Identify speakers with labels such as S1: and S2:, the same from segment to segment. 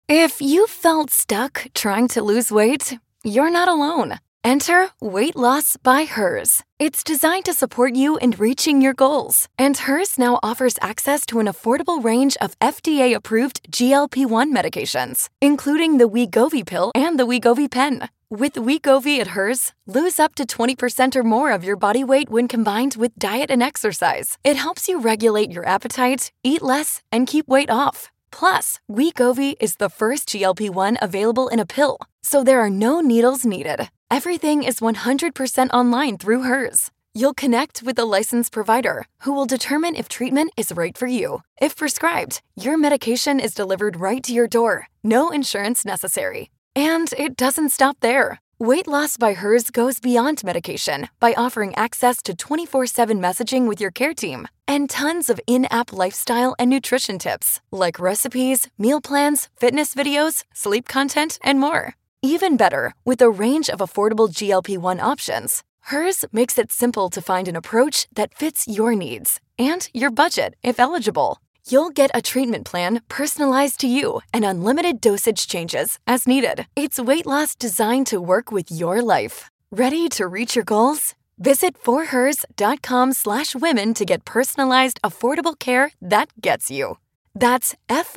S1: If you felt stuck trying to lose weight, you're not alone. Enter Weight Loss by Hers. It's designed to support you in reaching your goals. And Hers now offers access to an affordable range of FDA-approved GLP-1 medications, including the Wegovy pill and the Wegovy pen. With Wegovy at Hers, lose up to 20% or more of your body weight when combined with diet and exercise. It helps you regulate your appetite, eat less, and keep weight off. Plus, Wegovy is the first GLP-1 available in a pill, so there are no needles needed. Everything is 100% online through Hers. You'll connect with a licensed provider who will determine if treatment is right for you. If prescribed, your medication is delivered right to your door. No insurance necessary. And it doesn't stop there. Weight Loss by Hers goes beyond medication by offering access to 24/7 messaging with your care team and tons of in-app lifestyle and nutrition tips like recipes, meal plans, fitness videos, sleep content, and more. Even better, with a range of affordable GLP-1 options, Hers makes it simple to find an approach that fits your needs and your budget if eligible. You'll get a treatment plan personalized to you and unlimited dosage changes as needed. It's weight loss designed to work with your life. Ready to reach your goals? Visit forhers.com/women to get personalized, affordable care that gets you. That's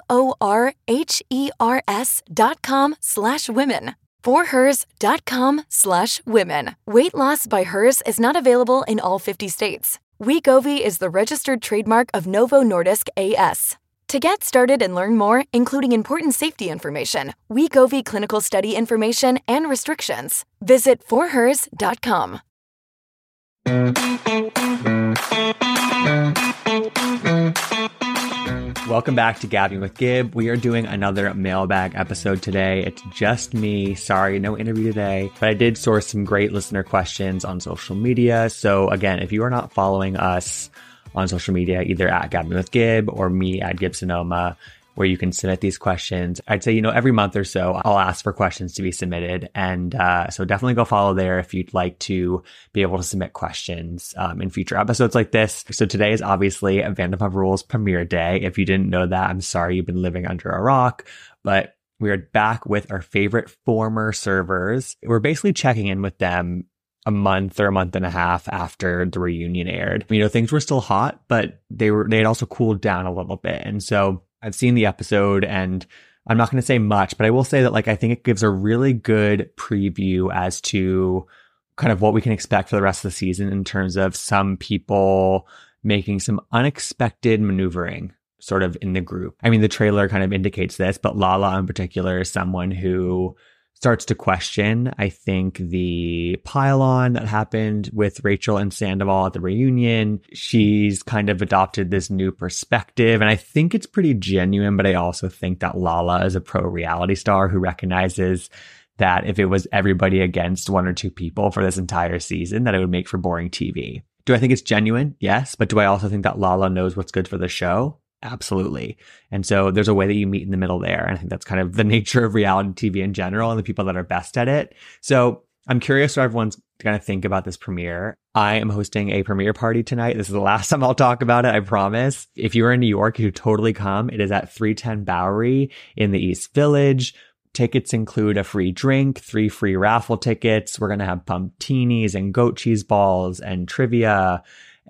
S1: forhers.com/women. forhers.com/women. Weight Loss by Hers is not available in all 50 states. Wegovy is the registered trademark of Novo Nordisk A/S. To get started and learn more, including important safety information, Wegovy clinical study information, and restrictions, visit forhers.com.
S2: Welcome back to Gabbing with Gib. We are doing another mailbag episode today. It's just me. Sorry, no interview today, but I did source some great listener questions on social media. So again, if you are not following us on social media, either at Gabbing with Gib or me at Gibsonoma, where you can submit these questions, I'd say, every month or so, I'll ask for questions to be submitted. And so definitely go follow there if you'd like to be able to submit questions in future episodes like this. So today is obviously Vanderpump Rules premiere day. If you didn't know that, I'm sorry you've been living under a rock, but we are back with our favorite former servers. We're basically checking in with them a month or a month and a half after the reunion aired. Things were still hot, but they had also cooled down a little bit. And so I've seen the episode and I'm not going to say much, but I will say that I think it gives a really good preview as to kind of what we can expect for the rest of the season in terms of some people making some unexpected maneuvering sort of in the group. The trailer kind of indicates this, but Lala in particular is someone who starts to question, I think, the pile-on that happened with Rachel and Sandoval at the reunion. She's kind of adopted this new perspective, and I think it's pretty genuine, but I also think that Lala is a pro-reality star who recognizes that if it was everybody against one or two people for this entire season, that it would make for boring TV. Do I think it's genuine? Yes. But do I also think that Lala knows what's good for the show? Absolutely. And so there's a way that you meet in the middle there. And I think that's kind of the nature of reality TV in general and the people that are best at it. So I'm curious what everyone's going to think about this premiere. I am hosting a premiere party tonight. This is the last time I'll talk about it, I promise. If you are in New York, you should totally come. It is at 310 Bowery in the East Village. Tickets include a free drink, 3 free raffle tickets. We're going to have pumptinis and goat cheese balls and trivia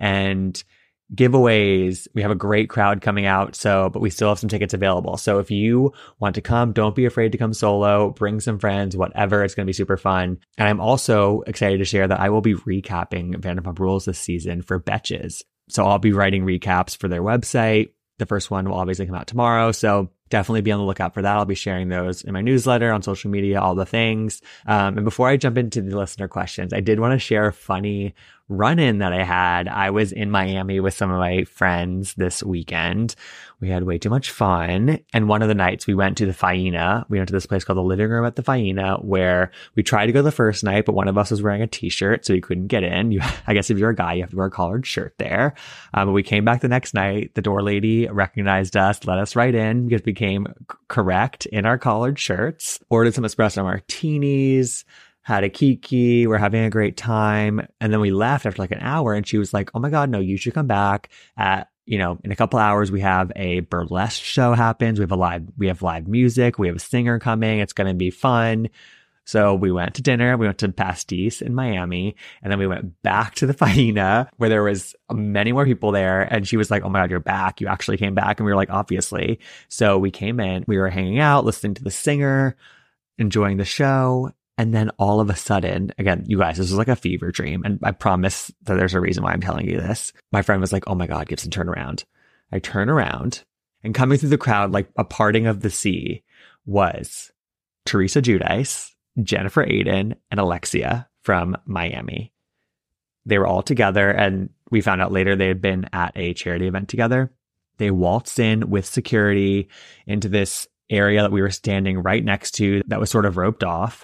S2: and giveaways. We have a great crowd coming out, but we still have some tickets available. So if you want to come, don't be afraid to come solo, bring some friends, whatever. It's going to be super fun. And I'm also excited to share that I will be recapping Vanderpump Rules this season for Betches. So I'll be writing recaps for their website. The first one will obviously come out tomorrow. So definitely be on the lookout for that. I'll be sharing those in my newsletter, on social media, all the things. And before I jump into the listener questions, I did want to share a funny run-in that I had. I was in Miami with some of my friends this weekend. We had way too much fun. And one of the nights we went to the Faena. We went to this place called the Living Room at the Faena, where we tried to go the first night, but one of us was wearing a t-shirt, so you couldn't get in. I guess if you're a guy, you have to wear a collared shirt there. But we came back the next night. The door lady recognized us, let us right in because we came correct in our collared shirts, ordered some espresso martinis, had a kiki, we're having a great time. And then we left after an hour and she was like, oh my God, no, you should come back at in a couple hours, we have a burlesque show happens. We have live music. We have a singer coming. It's going to be fun. So we went to dinner. We went to Pastis in Miami, and then we went back to the Faena where there was many more people there. And she was like, "Oh my God, you're back. You actually came back." And we were like, "Obviously." So we came in, we were hanging out, listening to the singer, enjoying the show. And then all of a sudden, again, you guys, this was like a fever dream. And I promise that there's a reason why I'm telling you this. My friend was like, "Oh my God, Gibson, turn around." I turn around, and coming through the crowd, like a parting of the sea, was Teresa Giudice, Jennifer Aydin, and Alexia from Miami. They were all together, and we found out later they had been at a charity event together. They waltzed in with security into this area that we were standing right next to that was sort of roped off,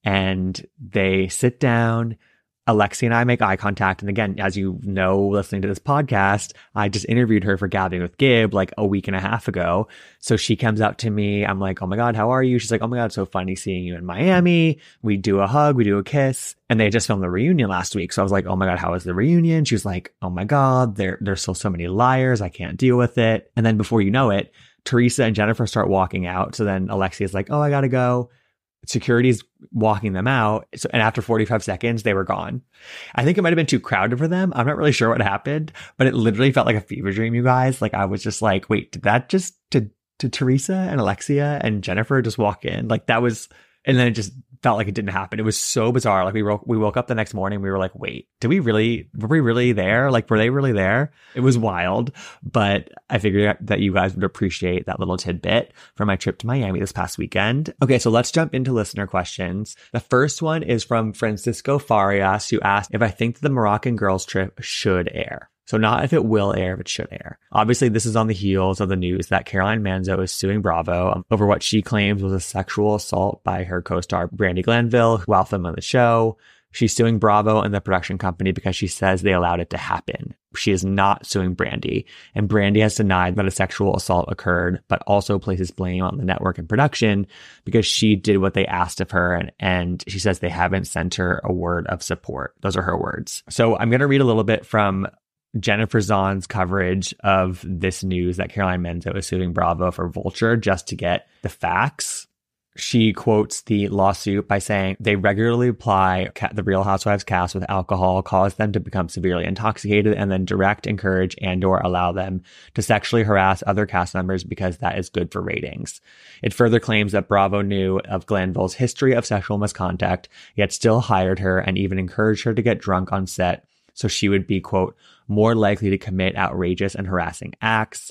S2: and they sit down. Alexia and I make eye contact. And again, as you know, listening to this podcast, I just interviewed her for Gabbing with Gib like a week and a half ago. So she comes up to me. I'm like, "Oh my God, how are you?" She's like, "Oh my God, it's so funny seeing you in Miami." We do a hug, we do a kiss, and they just filmed the reunion last week. So I was like, "Oh my God, how was the reunion?" She was like, "Oh my God, there's still so many liars. I can't deal with it." And then before you know it, Teresa and Jennifer start walking out. So then Alexia's like, "Oh, I gotta go." Security's walking them out. So, and after 45 seconds, they were gone. I think it might have been too crowded for them. I'm not really sure what happened, but it literally felt like a fever dream, you guys. Like I was just like, wait, did that just, did Teresa and Alexia and Jennifer just walk in? Like that was, and then it just felt like it didn't happen. It was so bizarre. Like we woke up the next morning. We were like, wait, were we really there? Like, were they really there? It was wild, but I figured that you guys would appreciate that little tidbit from my trip to Miami this past weekend. Okay. So let's jump into listener questions. The first one is from Francisco Farias, who asked if I think that the Moroccan girls trip should air. So not if it will air, if it should air. Obviously, this is on the heels of the news that Caroline Manzo is suing Bravo over what she claims was a sexual assault by her co-star Brandi Glanville while filming the show. She's suing Bravo and the production company because she says they allowed it to happen. She is not suing Brandi, and Brandi has denied that a sexual assault occurred, but also places blame on the network and production because she did what they asked of her, and she says they haven't sent her a word of support. Those are her words. So I'm going to read a little bit from Jennifer Zahn's coverage of this news that Caroline Manzo is suing Bravo for Vulture just to get the facts. She quotes the lawsuit by saying they regularly apply the Real Housewives cast with alcohol, cause them to become severely intoxicated, and then direct, encourage, and/or allow them to sexually harass other cast members because that is good for ratings. It further claims that Bravo knew of Glanville's history of sexual misconduct, yet still hired her and even encouraged her to get drunk on set so she would be, quote, more likely to commit outrageous and harassing acts.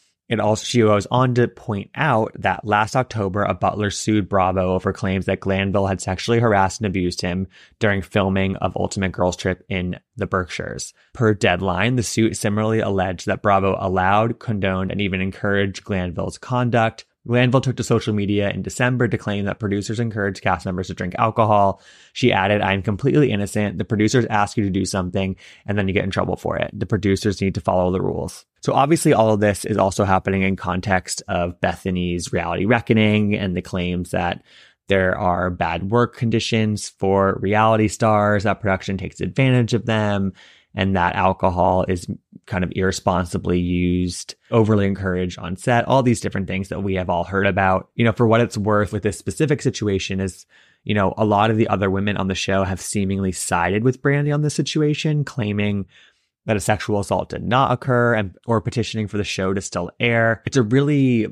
S2: She goes on to point out that last October, a butler sued Bravo over claims that Glanville had sexually harassed and abused him during filming of Ultimate Girls Trip in the Berkshires. Per Deadline, the suit similarly alleged that Bravo allowed, condoned, and even encouraged Glanville's conduct. Glanville took to social media in December to claim that producers encouraged cast members to drink alcohol. She added, "I am completely innocent. The producers ask you to do something, and then you get in trouble for it. The producers need to follow the rules." So obviously all of this is also happening in context of Bethany's reality reckoning and the claims that there are bad work conditions for reality stars, that production takes advantage of them, and that alcohol is kind of irresponsibly used, overly encouraged on set, all these different things that we have all heard about. For what it's worth with this specific situation is, a lot of the other women on the show have seemingly sided with Brandi on this situation, claiming that a sexual assault did not occur or petitioning for the show to still air. It's a really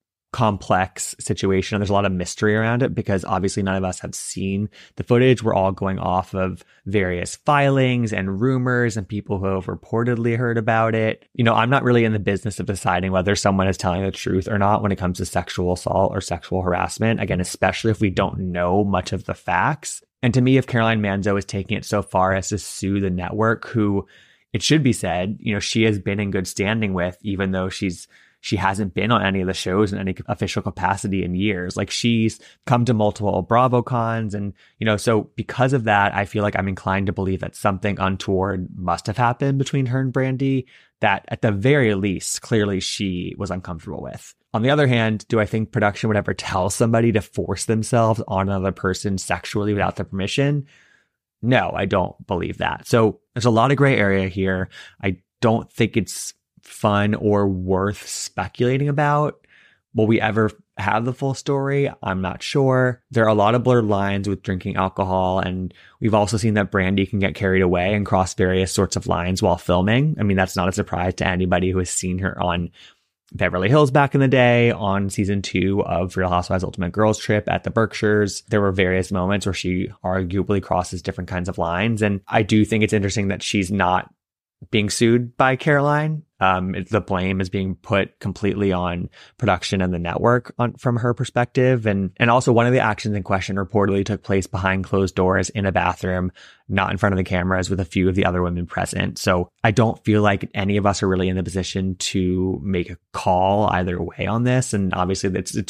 S2: complex situation. There's a lot of mystery around it because obviously none of us have seen the footage. We're all going off of various filings and rumors and people who have reportedly heard about it. I'm not really in the business of deciding whether someone is telling the truth or not when it comes to sexual assault or sexual harassment. Again, especially if we don't know much of the facts. And to me, if Caroline Manzo is taking it so far as to sue the network, who it should be said, she has been in good standing with, even though she hasn't been on any of the shows in any official capacity in years. Like she's come to multiple BravoCons and, so because of that, I feel like I'm inclined to believe that something untoward must have happened between her and Brandi that at the very least, clearly she was uncomfortable with. On the other hand, do I think production would ever tell somebody to force themselves on another person sexually without their permission? No, I don't believe that. So there's a lot of gray area here. I don't think it's fun or worth speculating about. Will we ever have the full story? I'm not sure. There are a lot of blurred lines with drinking alcohol, and we've also seen that Brandi can get carried away and cross various sorts of lines while filming. I mean, that's not a surprise to anybody who has seen her on Beverly Hills back in the day, on season 2 of Real Housewives Ultimate Girls Trip at the Berkshires. There were various moments where she arguably crosses different kinds of lines. And I do think it's interesting that she's not being sued by Caroline. The blame is being put completely on production and the network from her perspective. And also one of the actions in question reportedly took place behind closed doors in a bathroom, not in front of the cameras, with a few of the other women present. So I don't feel like any of us are really in the position to make a call either way on this. And obviously it's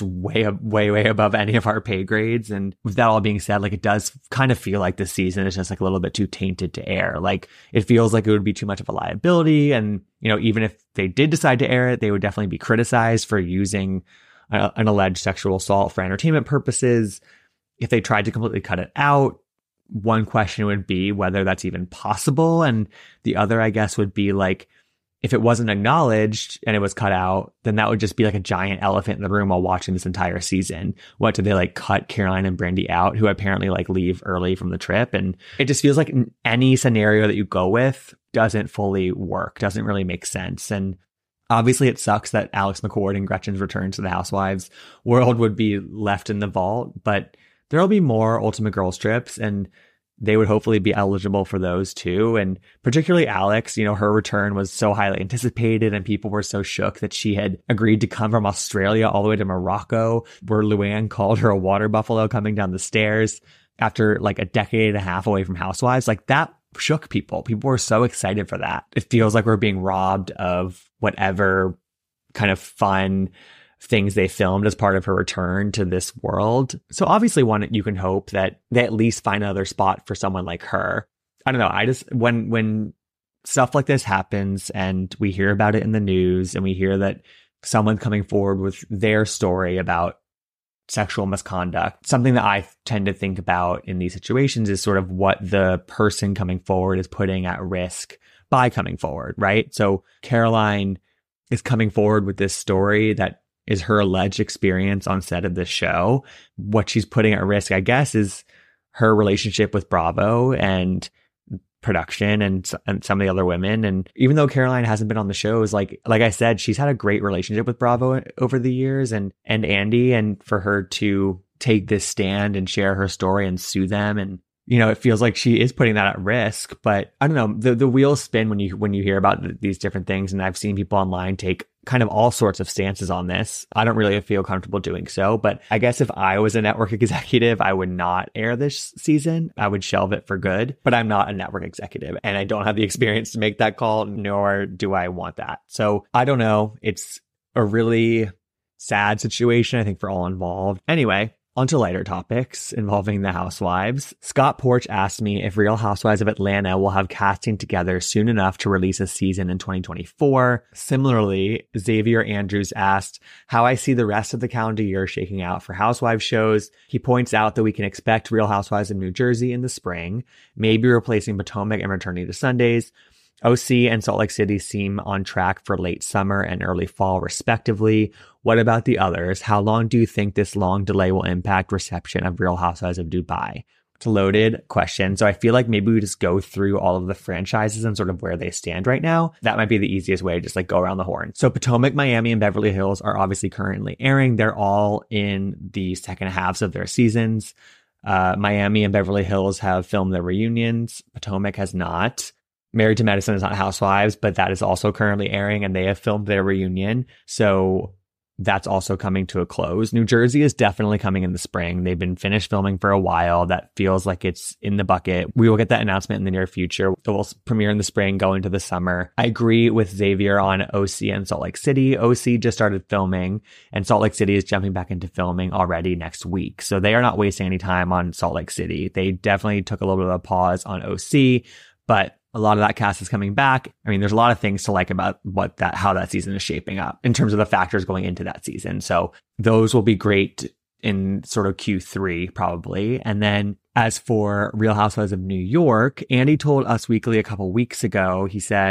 S2: way above any of our pay grades. And with that all being said, like, it does kind of feel like this season is just like a little bit too tainted to air. Like, it feels like it would be too much of a liability. And, you know, even if they did decide to air it, they would definitely be criticized for using an alleged sexual assault for entertainment purposes. If they tried to completely cut it out, one question would be whether that's even possible. And the other, I guess, would be like, if it wasn't acknowledged and it was cut out, then that would just be like a giant elephant in the room while watching this entire season. What, did they like cut Caroline and Brandi out, who apparently like leave early from the trip? And it just feels like any scenario that you go with doesn't fully work, doesn't really make sense. And obviously it sucks that Alex McCord and Gretchen's return to the Housewives world would be left in the vault, but there'll be more Ultimate Girls trips, and they would hopefully be eligible for those too. And particularly Alex, you know, her return was so highly anticipated, and people were so shook that she had agreed to come from Australia all the way to Morocco, where Luann called her a water buffalo coming down the stairs after like a decade and a half away from Housewives. Like, that shook people. People were so excited for that. It feels like we're being robbed of whatever kind of fun things they filmed as part of her return to this world. So obviously, one, you can hope that they at least find another spot for someone like her. I don't know. I just, when stuff like this happens and we hear about it in the news and we hear that someone's coming forward with their story about sexual misconduct, something that I tend to think about in these situations is sort of what the person coming forward is putting at risk by coming forward, right? So Caroline is coming forward with this story that is her alleged experience on set of this show. What she's putting at risk, I guess, is her relationship with Bravo and production and some of the other women. And even though Caroline hasn't been on the shows, like I said, she's had a great relationship with Bravo over the years and Andy, and for her to take this stand and share her story and sue them, and you know, it feels like she is putting that at risk. But I don't know, the wheels spin when you hear about these different things, and I've seen people online take kind of all sorts of stances on this. I don't really feel comfortable doing so, but I guess if I was a network executive, I would not air this season. I would shelve it for good, but I'm not a network executive and I don't have the experience to make that call, nor do I want that. So I don't know. It's a really sad situation, I think, for all involved. Anyway, on to lighter topics involving the Housewives. Scott Porch asked me if Real Housewives of Atlanta will have casting together soon enough to release a season in 2024. Similarly, Xavier Andrews asked how I see the rest of the calendar year shaking out for Housewives shows. He points out that we can expect Real Housewives of New Jersey in the spring, maybe replacing Potomac and returning to Sundays. OC and Salt Lake City seem on track for late summer and early fall, respectively. What about the others? How long do you think this long delay will impact reception of Real Housewives of Dubai? It's a loaded question. So I feel like maybe we just go through all of the franchises and sort of where they stand right now. That might be the easiest way to just like go around the horn. So Potomac, Miami, and Beverly Hills are obviously currently airing. They're all in the second halves of their seasons. Miami and Beverly Hills have filmed their reunions. Potomac has not. Married to Medicine is not Housewives, but that is also currently airing, and they have filmed their reunion. So that's also coming to a close. New Jersey is definitely coming in the spring. They've been finished filming for a while. That feels like it's in the bucket. We will get that announcement in the near future. It will premiere in the spring, go into the summer. I agree with Xavier on OC and Salt Lake City. OC just started filming, and Salt Lake City is jumping back into filming already next week. So they are not wasting any time on Salt Lake City. They definitely took a little bit of a pause on OC, but a lot of that cast is coming back. I mean, there's a lot of things to like about how that season is shaping up in terms of the factors going into that season. So those will be great in sort of Q3 probably. And then as for Real Housewives of New York, Andy told Us Weekly a couple weeks ago, he said,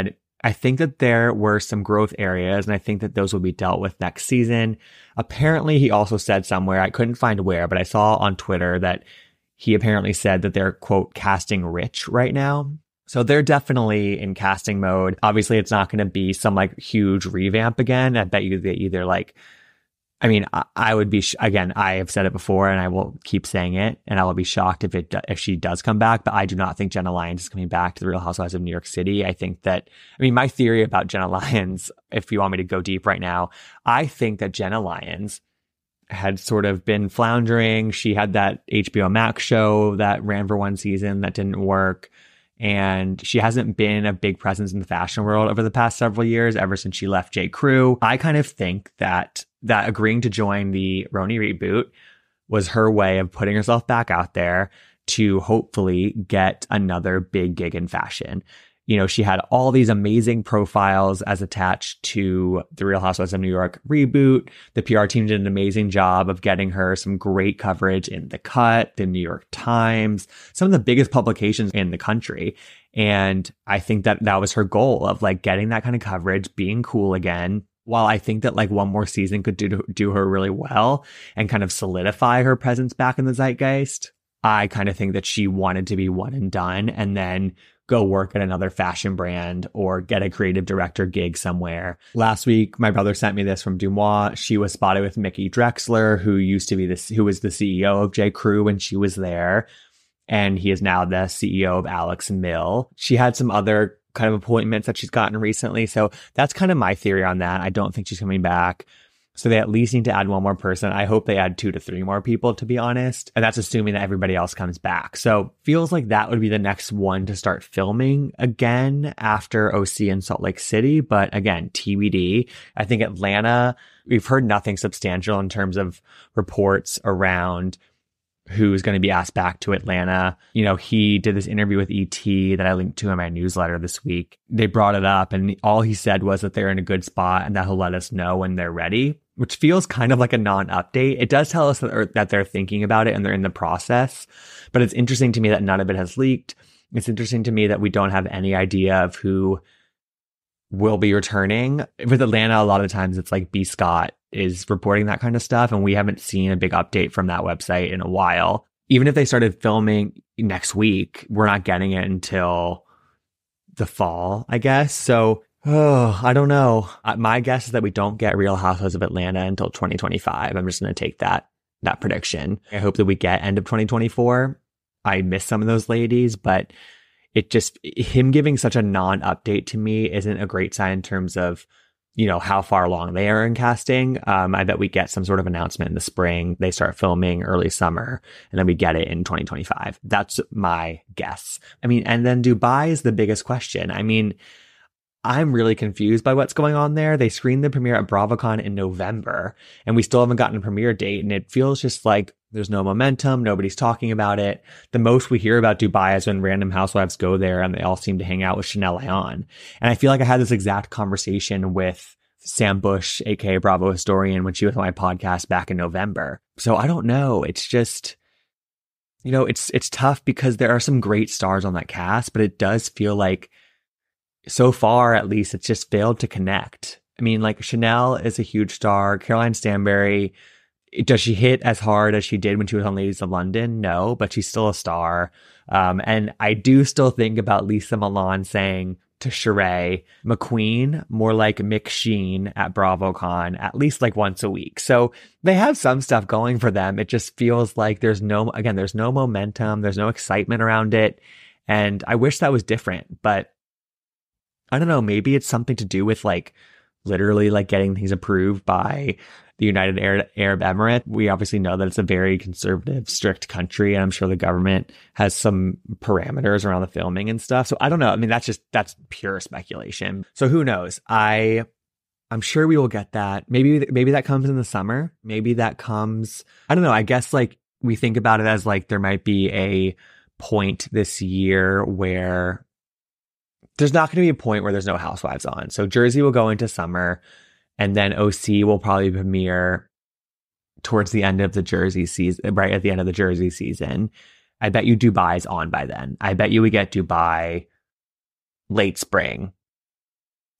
S2: I think that there were some growth areas, and I think that those will be dealt with next season. Apparently, he also said somewhere, I couldn't find where, but I saw on Twitter that he apparently said that they're, quote, casting rich right now. So they're definitely in casting mode. Obviously, it's not going to be some like huge revamp again. I bet you they either like, I mean, I would be, again, I have said it before and I will keep saying it, and I will be shocked if she does come back, but I do not think Jenna Lyons is coming back to the Real Housewives of New York City. I think that, I mean, my theory about Jenna Lyons, if you want me to go deep right now, I think that Jenna Lyons had sort of been floundering. She had that HBO Max show that ran for one season that didn't work. And she hasn't been a big presence in the fashion world over the past several years, ever since she left J. Crew. I kind of think that agreeing to join the Roni reboot was her way of putting herself back out there to hopefully get another big gig in fashion. You know, she had all these amazing profiles as attached to the Real Housewives of New York reboot. The PR team did an amazing job of getting her some great coverage in The Cut, the New York Times, some of the biggest publications in the country. And I think that that was her goal of like getting that kind of coverage, being cool again. While I think that like one more season could do her really well and kind of solidify her presence back in the zeitgeist, I kind of think that she wanted to be one and done and then go work at another fashion brand or get a creative director gig somewhere. Last week, my brother sent me this from Dumois. She was spotted with Mickey Drexler, who was the CEO of J. Crew when she was there. And he is now the CEO of Alex Mill. She had some other kind of appointments that she's gotten recently. So that's kind of my theory on that. I don't think she's coming back. So they at least need to add one more person. I hope they add 2 to 3 more people, to be honest. And that's assuming that everybody else comes back. So feels like that would be the next one to start filming again after OC in Salt Lake City. But again, TBD. I think Atlanta, we've heard nothing substantial in terms of reports around who's going to be asked back to Atlanta. You know, he did this interview with ET that I linked to in my newsletter this week. They brought it up and all he said was that they're in a good spot and that he'll let us know when they're ready, which feels kind of like a non-update. It does tell us that they're thinking about it and they're in the process, but it's interesting to me that none of it has leaked. It's interesting to me that we don't have any idea of who will be returning. With Atlanta, a lot of times it's like B. Scott is reporting that kind of stuff, and we haven't seen a big update from that website in a while. Even if they started filming next week, we're not getting it until the fall, I guess. So, I don't know. My guess is that we don't get Real Housewives of Atlanta until 2025. I'm just going to take that prediction. I hope that we get end of 2024. I miss some of those ladies, but him giving such a non-update to me isn't a great sign in terms of, you know, how far along they are in casting. I bet we get some sort of announcement in the spring. They start filming early summer and then we get it in 2025. That's my guess. I mean, and then Dubai is the biggest question. I mean, I'm really confused by what's going on there. They screened the premiere at BravoCon in November and we still haven't gotten a premiere date. And it feels just like there's no momentum. Nobody's talking about it. The most we hear about Dubai is when random housewives go there and they all seem to hang out with Chanel Ayan. And I feel like I had this exact conversation with Sam Bush, aka Bravo Historian, when she was on my podcast back in November. So I don't know. It's just, you know, it's tough because there are some great stars on that cast, but it does feel like so far, at least, it's just failed to connect. I mean, like Chanel is a huge star. Caroline Stanbury, does she hit as hard as she did when she was on Ladies of London? No, but she's still a star. And I do still think about Lisa Milan saying to Sheree, McQueen, more like McSheen at BravoCon, at least like once a week. So they have some stuff going for them. It just feels like there's no momentum. There's no excitement around it. And I wish that was different, but I don't know, maybe it's something to do with like literally like getting things approved by the United Arab Emirates. We obviously know that it's a very conservative, strict country, and I'm sure the government has some parameters around the filming and stuff. So I don't know. I mean, that's pure speculation. So who knows? I'm sure we will get that. Maybe that comes in the summer. Maybe that comes, I don't know. I guess like we think about it as like there might be a point this year where there's not going to be a point where there's no housewives on. So Jersey will go into summer and then OC will probably premiere towards the end of the Jersey season, right at the end of the Jersey season. I bet you Dubai's on by then. I bet you we get Dubai late spring.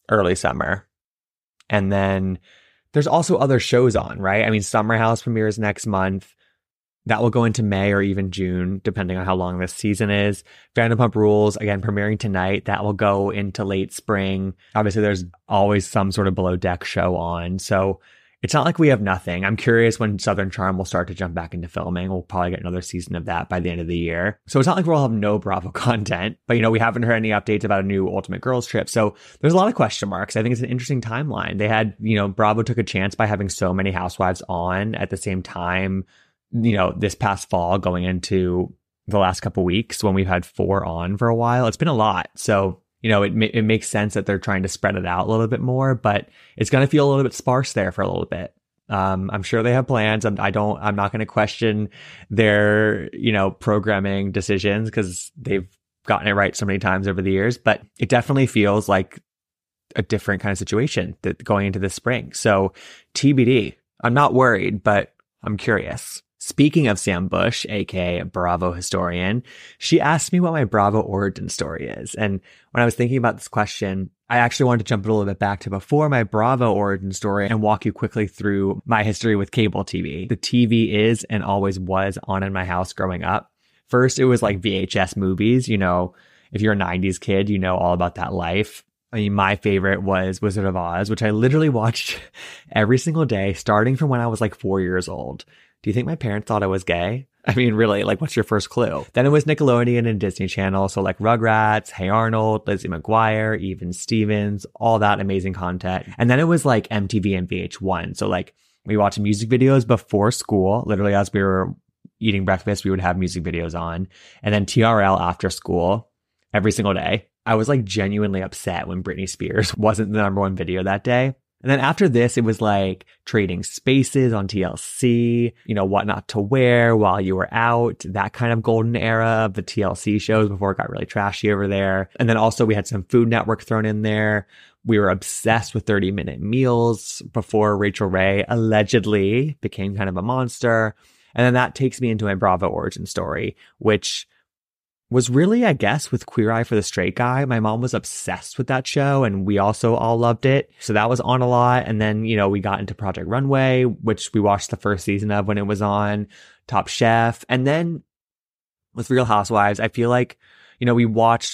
S2: early summer. And then there's also other shows on, right? I mean, Summer House premieres next month. That will go into May or even June, depending on how long this season is. Vanderpump Rules, again, premiering tonight. That will go into late spring. Obviously, there's always some sort of Below Deck show on. So it's not like we have nothing. I'm curious when Southern Charm will start to jump back into filming. We'll probably get another season of that by the end of the year. So it's not like we'll have no Bravo content. But, we haven't heard any updates about a new Ultimate Girls Trip. So there's a lot of question marks. I think it's an interesting timeline. They had, Bravo took a chance by having so many housewives on at the same time, this past fall going into the last couple weeks when we've had 4 on for a while. It's been a lot. So, it makes sense that they're trying to spread it out a little bit more, but it's going to feel a little bit sparse there for a little bit. I'm sure they have plans. I'm not going to question their, programming decisions because they've gotten it right so many times over the years, but it definitely feels like a different kind of situation that going into the spring. So TBD. I'm not worried, but I'm curious. Speaking of Sam Bush, aka Bravo historian, she asked me what my Bravo origin story is. And when I was thinking about this question, I actually wanted to jump a little bit back to before my Bravo origin story and walk you quickly through my history with cable TV. The TV is and always was on in my house growing up. First, it was like VHS movies. If you're a 90s kid, you know all about that life. I mean, my favorite was Wizard of Oz, which I literally watched every single day, starting from when I was like 4 years old. Do you think my parents thought I was gay? I mean, really, like, what's your first clue? Then it was Nickelodeon and Disney Channel. So like Rugrats, Hey Arnold, Lizzie McGuire, Even Stevens, all that amazing content. And then it was like MTV and VH1. So like we watched music videos before school. Literally as we were eating breakfast, we would have music videos on. And then TRL after school every single day. I was like genuinely upset when Britney Spears wasn't the number one video that day. And then after this, it was like Trading Spaces on TLC, What Not to Wear While You Were Out, that kind of golden era of the TLC shows before it got really trashy over there. And then also we had some Food Network thrown in there. We were obsessed with 30-minute meals before Rachel Ray allegedly became kind of a monster. And then that takes me into my Bravo origin story, which was really, I guess, with Queer Eye for the Straight Guy. My mom was obsessed with that show and we also all loved it. So that was on a lot. And then, we got into Project Runway, which we watched the first season of when it was on, Top Chef. And then with Real Housewives, I feel like, we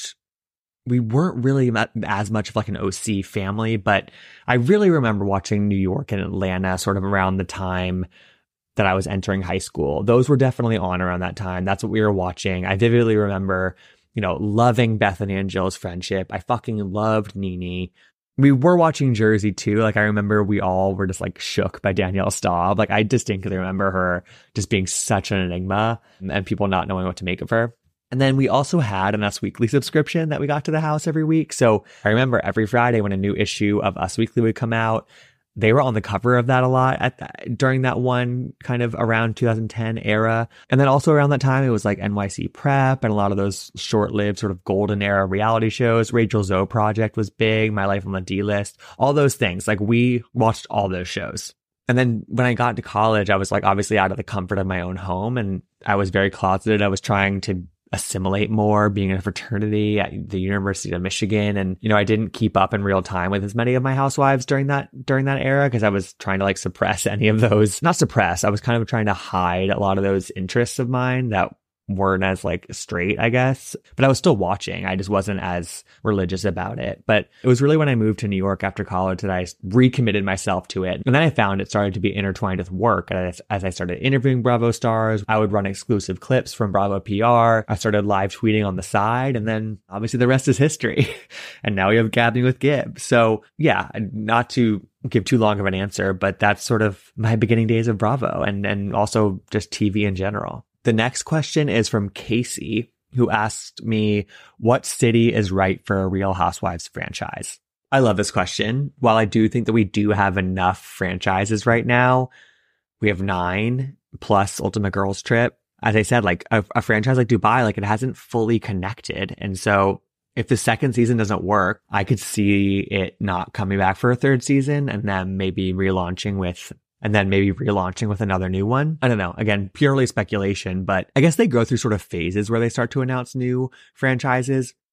S2: weren't really as much of like an OC family, but I really remember watching New York and Atlanta sort of around the time that I was entering high school. Those were definitely on around that time. That's what we were watching. I vividly remember, loving Bethany and Jill's friendship. I fucking loved NeNe. We were watching Jersey too. Like I remember we all were just like shook by Danielle Staub. Like I distinctly remember her just being such an enigma and people not knowing what to make of her. And then we also had an Us Weekly subscription that we got to the house every week. So I remember every Friday when a new issue of Us Weekly would come out, they were on the cover of that a lot during that one kind of around 2010 era. And then also around that time, it was like NYC Prep and a lot of those short-lived sort of golden era reality shows. Rachel Zoe Project was big, My Life on the D-List, all those things. Like we watched all those shows. And then when I got to college, I was like obviously out of the comfort of my own home and I was very closeted. I was trying to assimilate more, being in a fraternity at the University of Michigan. And, I didn't keep up in real time with as many of my housewives during that era because I was trying to like suppress any of those, not suppress, I was kind of trying to hide a lot of those interests of mine that weren't as like straight, I guess, but I was still watching. I just wasn't as religious about it. But it was really when I moved to New York after college that I recommitted myself to it. And then I found it started to be intertwined with work. As I started interviewing Bravo stars, I would run exclusive clips from Bravo PR. I started live tweeting on the side. And then obviously the rest is history. And now we have Gabbing with Gib. So yeah, not to give too long of an answer, but that's sort of my beginning days of Bravo and also just TV in general. The next question is from Casey, who asked me, what city is right for a Real Housewives franchise? I love this question. While I do think that we do have enough franchises right now, we have 9 plus Ultimate Girls Trip. As I said, like a franchise like Dubai, like it hasn't fully connected. And so if the second season doesn't work, I could see it not coming back for a third season and then maybe relaunching with another new one. I don't know. Again, purely speculation, but I guess they go through sort of phases where they start to announce new franchises.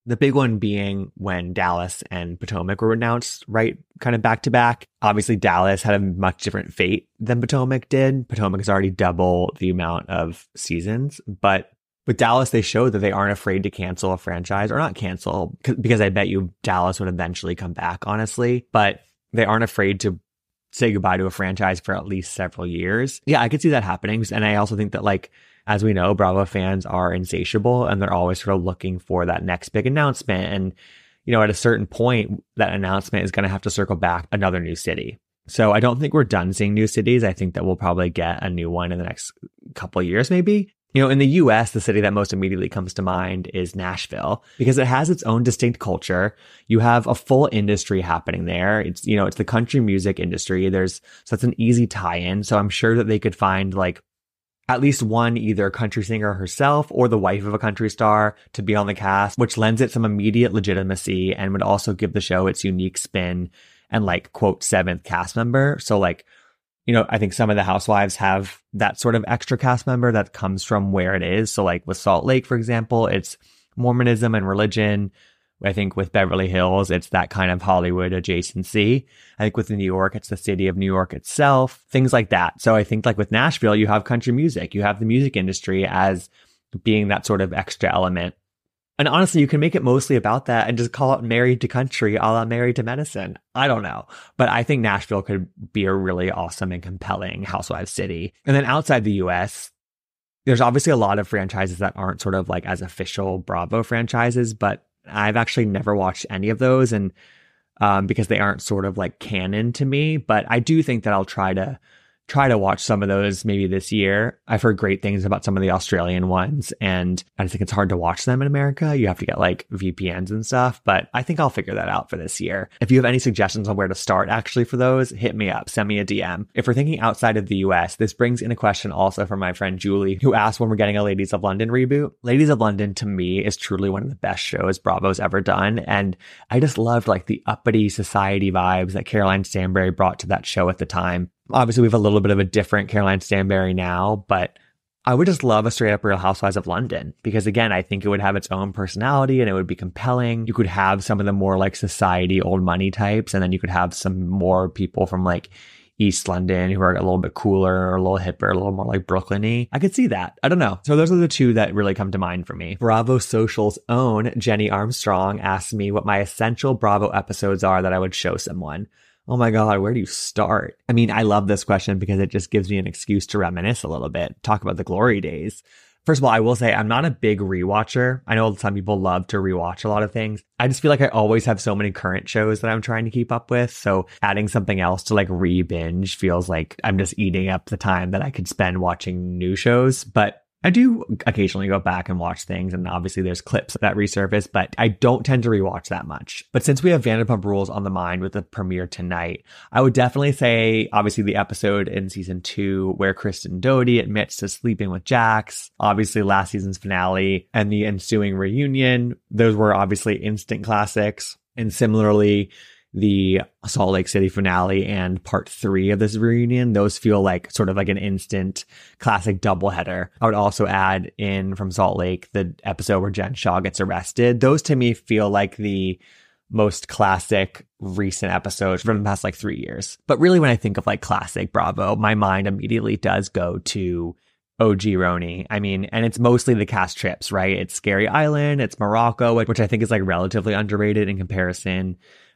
S2: The big one being when Dallas and Potomac were announced, right, kind of back to back. Obviously, Dallas had a much different fate than Potomac did. Potomac is already double the amount of seasons. But with Dallas, they showed that they aren't afraid to cancel a franchise, or not cancel, because I bet you Dallas would eventually come back, honestly. But they aren't afraid to say goodbye to a franchise for at least several years. Yeah, I could see that happening. And I also think that, like, as we know, Bravo fans are insatiable and they're always sort of looking for that next big announcement. And, you know, at a certain point, that announcement is going to have to circle back another new city. So I don't think we're done seeing new cities. I think that we'll probably get a new one in the next couple of years, maybe. You know, in the US, the city that most immediately comes to mind is Nashville, because it has its own distinct culture. You have a full industry happening there. It's, you know, it's the country music industry. So it's an easy tie-in. So I'm sure that they could find like at least one either country singer herself or the wife of a country star to be on the cast, which lends it some immediate legitimacy and would also give the show its unique spin and like, quote, seventh cast member. So like, you know, I think some of the housewives have that sort of extra cast member that comes from where it is. So like with Salt Lake, for example, it's Mormonism and religion. I think with Beverly Hills, it's that kind of Hollywood adjacency. I think with New York, it's the city of New York itself, things like that. So I think like with Nashville, you have country music, you have the music industry as being that sort of extra element. And honestly, you can make it mostly about that and just call it Married to Country, a la Married to Medicine. I don't know. But I think Nashville could be a really awesome and compelling housewives city. And then outside the US, there's obviously a lot of franchises that aren't sort of like as official Bravo franchises, but I've actually never watched any of those, and because they aren't sort of like canon to me. But I do think that I'll try to watch some of those maybe this year. I've heard great things about some of the Australian ones, and I think it's hard to watch them in America. You have to get like VPNs and stuff, but I think I'll figure that out for this year. If you have any suggestions on where to start actually for those, hit me up, send me a DM. If we're thinking outside of the US, this brings in a question also from my friend Julie, who asked when we're getting a Ladies of London reboot. Ladies of London to me is truly one of the best shows Bravo's ever done. And I just loved like the uppity society vibes that Caroline Stanbury brought to that show at the time. Obviously, we have a little bit of a different Caroline Stanbury now, but I would just love a straight up Real Housewives of London because, again, I think it would have its own personality and it would be compelling. You could have some of the more like society old money types, and then you could have some more people from like East London who are a little bit cooler or a little hipper, a little more like Brooklyn-y. I could see that. I don't know. So those are the two that really come to mind for me. Bravo Social's own Jenny Armstrong asked me what my essential Bravo episodes are that I would show someone. Oh my God, where do you start? I mean, I love this question because it just gives me an excuse to reminisce a little bit, talk about the glory days. First of all, I will say I'm not a big rewatcher. I know some people love to rewatch a lot of things. I just feel like I always have so many current shows that I'm trying to keep up with. So adding something else to like re-binge feels like I'm just eating up the time that I could spend watching new shows. But I do occasionally go back and watch things, and obviously there's clips that resurface, but I don't tend to rewatch that much. But since we have Vanderpump Rules on the mind with the premiere tonight, I would definitely say, obviously, the episode in season 2 where Kristen Doute admits to sleeping with Jax, obviously last season's finale, and the ensuing reunion. Those were obviously instant classics. And similarly, the Salt Lake City finale and part 3 of this reunion, those feel like sort of like an instant classic doubleheader. I would also add in from Salt Lake the episode where Jen Shah gets arrested. Those to me feel like the most classic recent episodes from the past like 3 years. But really when I think of like classic Bravo, my mind immediately does go to OG Roni. I mean, and it's mostly the cast trips, right? It's Scary Island, it's Morocco, which I think is like relatively underrated in comparison.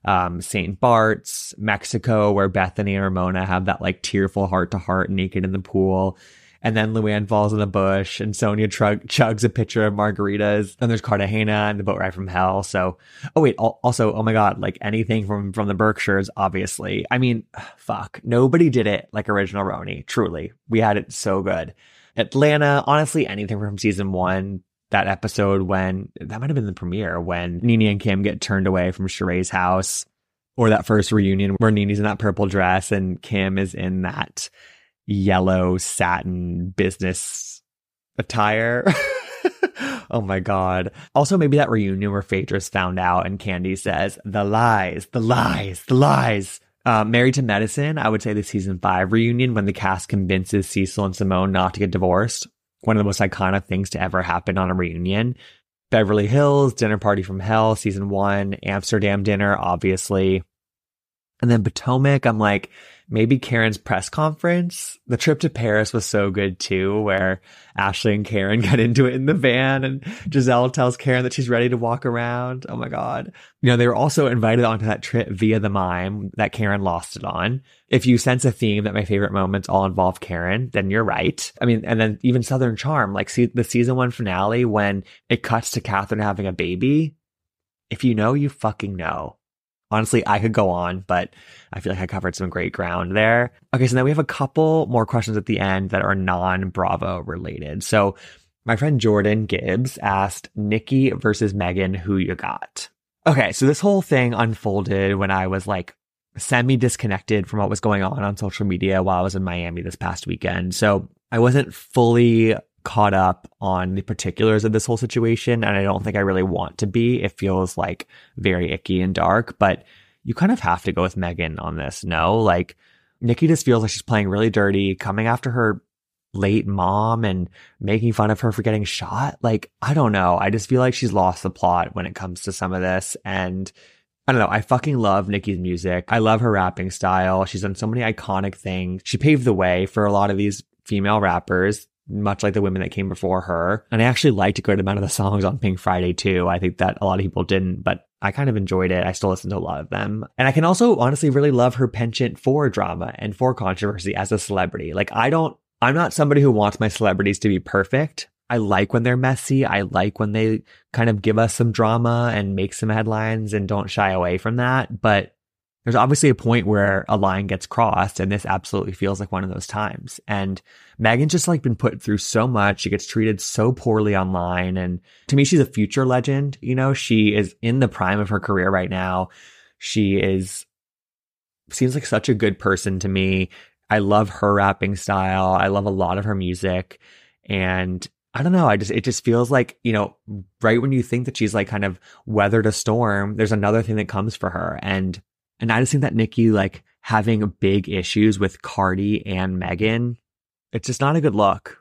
S2: St. Bart's, Mexico, where Bethany and Ramona have that like tearful heart to heart naked in the pool. And then Luann falls in the bush and Sonia chugs a pitcher of margaritas. And there's Cartagena and the boat ride from hell. So, oh wait, also, oh my God, like anything from the Berkshires, obviously. I mean, fuck, nobody did it like original Roni. Truly. We had it so good. Atlanta, honestly, anything from season 1. That episode when, that might have been the premiere, when Nene and Kim get turned away from Sheree's house, or that first reunion where Nene's in that purple dress and Kim is in that yellow satin business attire. Oh my God. Also maybe that reunion where Phaedra's found out and Candy says, the lies, the lies, the lies. Married to Medicine, I would say the season 5 reunion when the cast convinces Cecil and Simone not to get divorced. One of the most iconic things to ever happen on a reunion. Beverly Hills, Dinner Party from Hell, season 1, Amsterdam Dinner, obviously. And then Potomac, I'm like, maybe Karen's press conference. The trip to Paris was so good too, where Ashley and Karen got into it in the van and Giselle tells Karen that she's ready to walk around. Oh my God. They were also invited onto that trip via the mime that Karen lost it on. If you sense a theme that my favorite moments all involve Karen, then you're right. I mean, and then even Southern Charm, like the season 1 finale, when it cuts to Catherine having a baby. If you know, you fucking know. Honestly, I could go on, but I feel like I covered some great ground there. Okay, so then we have a couple more questions at the end that are non-Bravo related. So my friend Jordan Gibbs asked, Nikki versus Megan, who you got? Okay, so this whole thing unfolded when I was like semi-disconnected from what was going on social media while I was in Miami this past weekend. So I wasn't fully caught up on the particulars of this whole situation, and I don't think I really want to be. It feels like very icky and dark, but you kind of have to go with Megan on this. No, like Nikki just feels like she's playing really dirty, coming after her late mom and making fun of her for getting shot. Like, I don't know. I just feel like she's lost the plot when it comes to some of this. And I don't know. I fucking love Nikki's music. I love her rapping style. She's done so many iconic things. She paved the way for a lot of these female rappers, much like the women that came before her. And I actually liked a good amount of the songs on Pink Friday too. I think that a lot of people didn't, but I kind of enjoyed it. I still listen to a lot of them. And I can also honestly really love her penchant for drama and for controversy as a celebrity. Like, I'm not somebody who wants my celebrities to be perfect. I like when they're messy. I like when they kind of give us some drama and make some headlines and don't shy away from that. But there's obviously a point where a line gets crossed, and this absolutely feels like one of those times. And Megan's just like been put through so much. She gets treated so poorly online. And to me, she's a future legend. She is in the prime of her career right now. Seems like such a good person to me. I love her rapping style. I love a lot of her music. And I don't know. It just feels like, right when you think that she's like kind of weathered a storm, there's another thing that comes for her. And I just think that Nikki, like, having big issues with Cardi and Megan, it's just not a good look.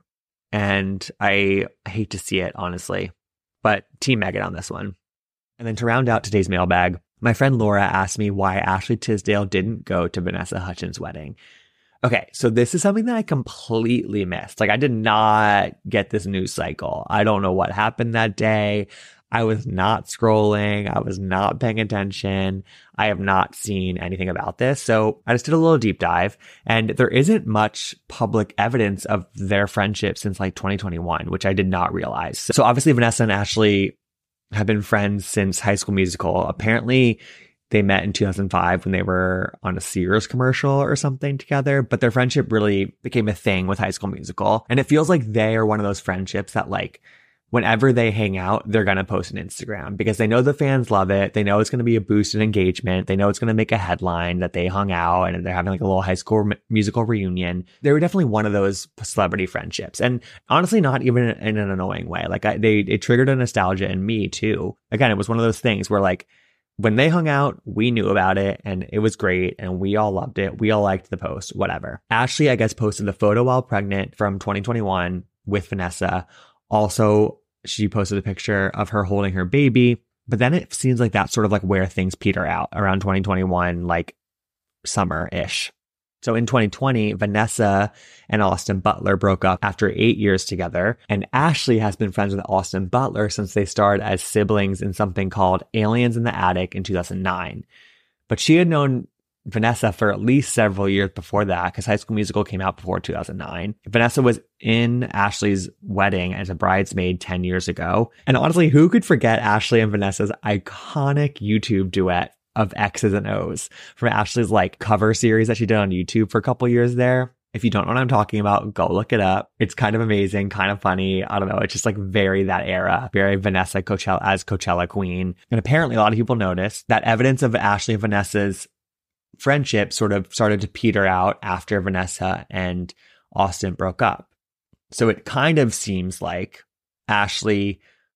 S2: And I hate to see it, honestly. But Team Megan on this one. And then to round out today's mailbag, my friend Laura asked me why Ashley Tisdale didn't go to Vanessa Hudgens' wedding. Okay, so this is something that I completely missed. Like, I did not get this news cycle. I don't know what happened that day. I was not scrolling. I was not paying attention. I have not seen anything about this. So I just did a little deep dive, and there isn't much public evidence of their friendship since like 2021, which I did not realize. So obviously Vanessa and Ashley have been friends since High School Musical. Apparently they met in 2005 when they were on a Sears commercial or something together, but their friendship really became a thing with High School Musical. And it feels like they are one of those friendships that, like, whenever they hang out, they're going to post an Instagram because they know the fans love it. They know it's going to be a boost in engagement. They know it's going to make a headline that they hung out and they're having like a little High School Musical reunion. They were definitely one of those celebrity friendships. And honestly, not even in an annoying way. Like, it triggered a nostalgia in me too. Again, it was one of those things where, like, when they hung out, we knew about it and it was great and we all loved it. We all liked the post, whatever. Ashley, I guess, posted the photo while pregnant from 2021 with Vanessa. Also, she posted a picture of her holding her baby, but then it seems like that's sort of like where things peter out around 2021, like summer-ish. So in 2020, Vanessa and Austin Butler broke up after 8 years together, and Ashley has been friends with Austin Butler since they starred as siblings in something called Aliens in the Attic in 2009. But she had known Vanessa for at least several years before that, because High School Musical came out before 2009. Vanessa was in Ashley's wedding as a bridesmaid 10 years ago. And honestly, who could forget Ashley and Vanessa's iconic YouTube duet of X's and O's from Ashley's like cover series that she did on YouTube for a couple years there. If you don't know what I'm talking about, go look it up. It's kind of amazing, kind of funny. I don't know. It's just like very that era, very Vanessa Coachella queen. And apparently a lot of people noticed that evidence of Ashley and Vanessa's friendship sort of started to peter out after Vanessa and Austin broke up. So it kind of seems like Ashley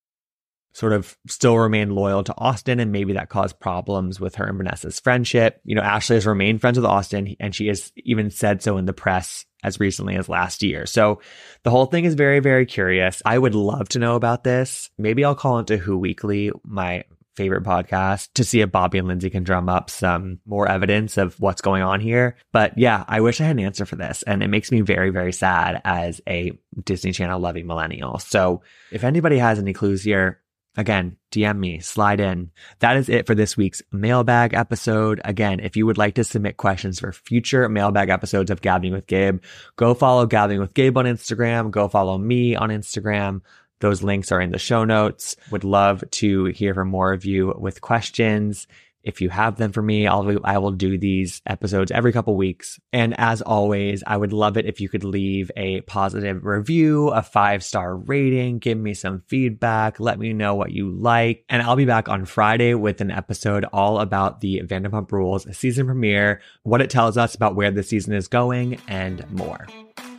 S2: sort of still remained loyal to Austin, and maybe that caused problems with her and Vanessa's friendship. You know, Ashley has remained friends with Austin, and she has even said so in the press as recently as last year. So the whole thing is very, very curious. I would love to know about this. Maybe I'll call into Who Weekly, my favorite podcast, to see if Bobby and Lindsay can drum up some more evidence of what's going on here. But yeah, I wish I had an answer for this. And it makes me very, very sad as a Disney Channel loving millennial. So if anybody has any clues here, again, DM me, slide in. That is it for this week's mailbag episode. Again, if you would like to submit questions for future mailbag episodes of Gabbing with Gabe, go follow Gabbing with Gabe on Instagram. Go follow me on Instagram. Those links are in the show notes. Would love to hear from more of you with questions. If you have them for me, I will do these episodes every couple weeks. And as always, I would love it if you could leave a positive review, a 5-star rating, give me some feedback, let me know what you like. And I'll be back on Friday with an episode all about the Vanderpump Rules season premiere, what it tells us about where the season is going, and more.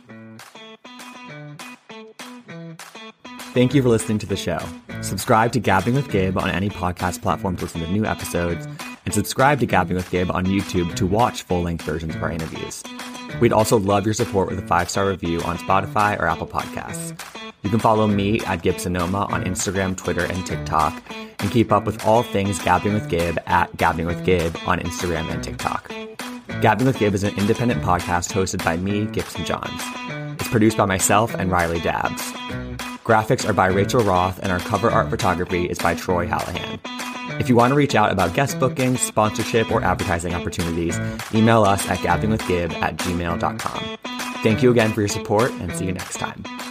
S2: Thank you for listening to the show. Subscribe to Gabbing with Gabe on any podcast platform to listen to new episodes, and subscribe to Gabbing with Gabe on YouTube to watch full-length versions of our interviews. We'd also love your support with a 5-star review on Spotify or Apple Podcasts. You can follow me at Gibsonoma on Instagram, Twitter, and TikTok, and keep up with all things Gabbing with Gabe at Gabbing with Gabe on Instagram and TikTok. Gabbing with Gabe is an independent podcast hosted by me, Gibson Johns. It's produced by myself and Riley Dabbs. Graphics are by Rachel Roth, and our cover art photography is by Troy Hallahan. If you want to reach out about guest bookings, sponsorship, or advertising opportunities, email us at gabbingwithgabe@gmail.com. Thank you again for your support, and see you next time.